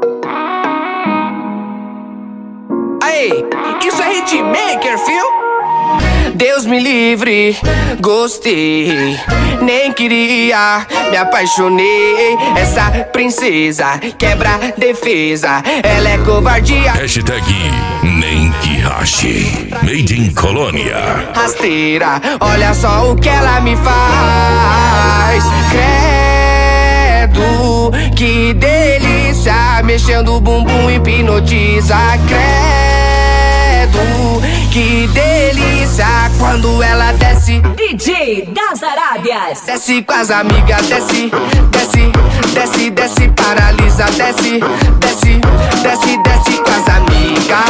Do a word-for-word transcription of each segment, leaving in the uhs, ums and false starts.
Aí, isso é hitmaker, fio? Deus me livre, gostei, nem queria, me apaixonei. Essa princesa quebra defesa, ela é covardia. Hashtag nem que rache. Made in Colônia. Rasteira, olha só o que ela me faz. Credo, que delícia, mexendo o bumbum hipnotiza. Credo, que delícia, quando ela desce. D J das Arábias. Desce com as amigas, desce, desce, desce, desce, paralisa, desce, desce, desce, desce com as amigas.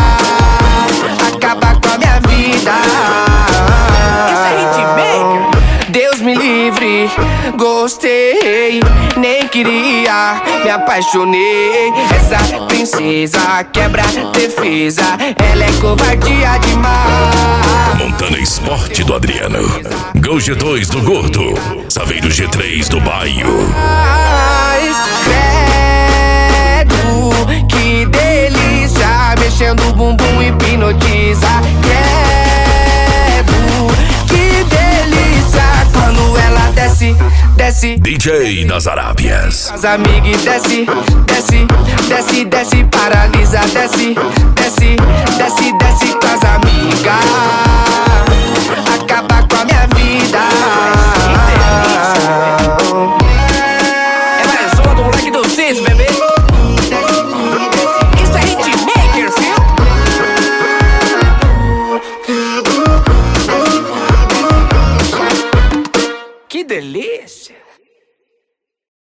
Acaba com a minha vida. Isso é hitmaker. Deus me livre, gostei, nem queria, me apaixonei. Essa princesa quebra defesa, ela é covardia demais. Montana Esporte do Adriano, Gol G dois do Gordo, Saveiro G três do Baio. Credo, que delícia, mexendo o bumbum hipnotiza. Credo, que delícia, quando ela desce, desce. D J das Arábias. As amigas desce, desce, desce, desce, paralisa, desce, desce, desce, desce com as amigas. Acaba